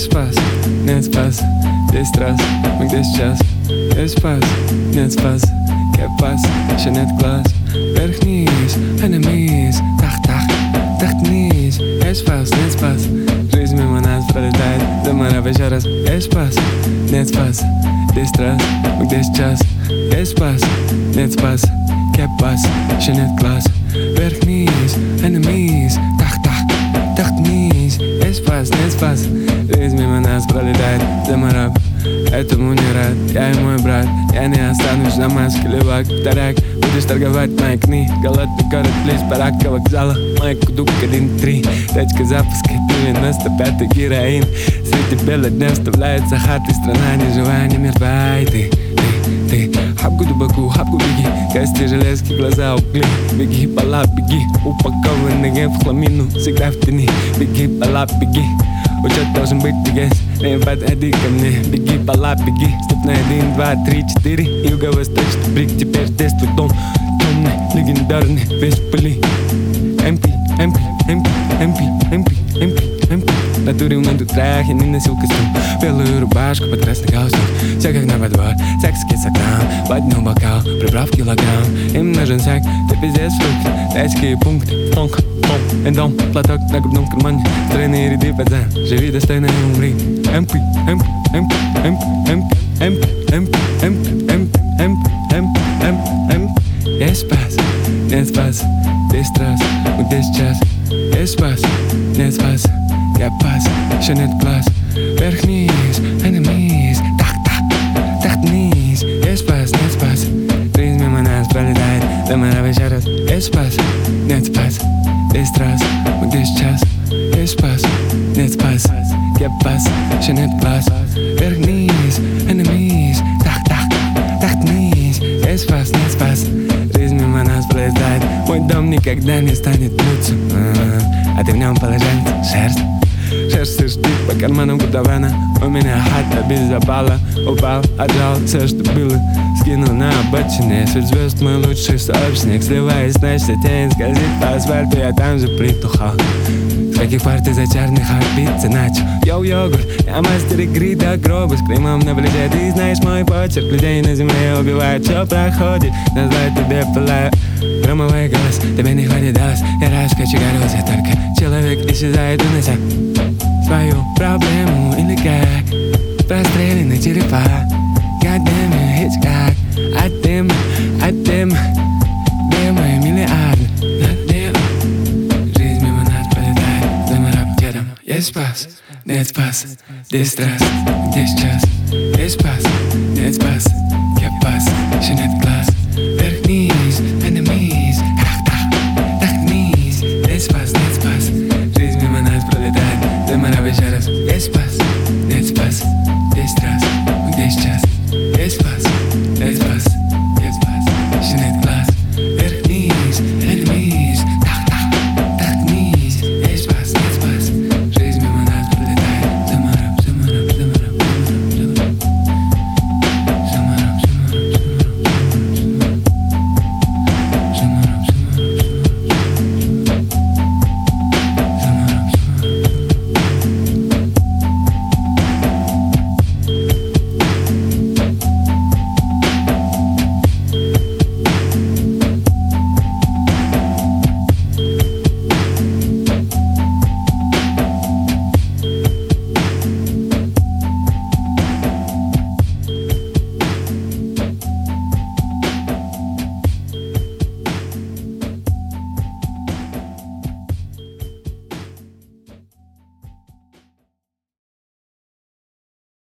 Есть спас, нет спас, 10 раз, мы где сейчас? Есть спас, нет спас, кепас, еще нет глаз. Вверх-вниз, enemies, тах-тах, тахт-вниз. Есть спас, нет спас, жизнь мимо нас пролетает. Заморав еще раз. Есть спас, нет спас, 10 раз, мы где сейчас? Есть спас, нет спас, кепас, еще нет глаз. Вверх-вниз, enemies, тах-тах, тахт-вниз. Есть спас, нет спас, жизнь мимо нас пролетает. Заморав, этому не рад, я и мой брат. Я не останусь на маске, левак, тарак. Будешь торговать моей книги. Голодный город, близ барака вокзала. Мой кудук 1-3. Точка запуска 95-й героин. Среди бела дня вставляется хаты. Страна не живая, не мертвая. И ты хапку дубаку, хапку беги. Кости железки, глаза угли. Беги, бала, беги. Упакованные в хламину, всегда в тени. Беги, бала, беги. Учет должен быть тягец, не подходи ко мне. Беги, бала, беги. Ступ на 1, 2, 3, 4. Юго-восточный брик, теперь здесь твой дом. Темный, легендарный, весь в пыли. МП, МП, МП, МП, МП, МП, МП. Натурил на дутрах, я не носил костюм. Белую рубашку, потрясный галстук. Все как на подбор, секс, кисограмм. Поднял бокал, прибрав килограмм. Им нужен сак, ты пиздец фрукт. Датские пункты, тонко. Дом, платок на грудном кармане. Стройные ряды, пацан, живи достойно и умри. МП, МП, МП, МП, МП, МП, МП, МП, МП, МП, МП. Есть спас, нет спас, 10 раз, мы где сейчас? Есть спас, нет спас, я пас, еще нет глаз. Вверх-вниз, enemies, тах-тах, тахт-вниз. Есть спас, нет спас, жизнь мимо нас пролетает. Заморав еще раз. Есть спас, нет спас, 10 раз, мы где сейчас? Есть спас, нет спас, я пас, еще нет глаз. Вверх-вниз, enemies, тах-тах, тахт-вниз. Есть спас, нет спас, жизнь мимо нас пролетает. Мой дом никогда не станет блюдцем, а ты в нем положенец, шерсть. Шерсть сышит по карманам кутавана. У меня хата без запала. Упал, отжал все, что было. Скинул на обочине. Свет звезд мой лучший сообщник. Сливаясь, значит, тень скользит по асфальту. Я там же притухал. С каких пар ты зачарных отбиться начал? Йоу-йогурт, я мастер игры до гроба. С кремом на плече, ты знаешь мой почерк. Людей на земле убивают, все проходит. Назвать тебе пылаю. Громовой голос, тебе не хватит глаз. Я раскочегарил тебя только. Человек исчезает, унося свою проблему или как простреленные черепа. Годами Хичкок, от дым, где мои миллиарды? Над делом, жизнь мимо нас пролетает. Заморав дедом. Есть спас, нет спас, 10 раз, где сейчас? Есть спас, нет спас, я пас, еще нет глаз. Вверх-вниз,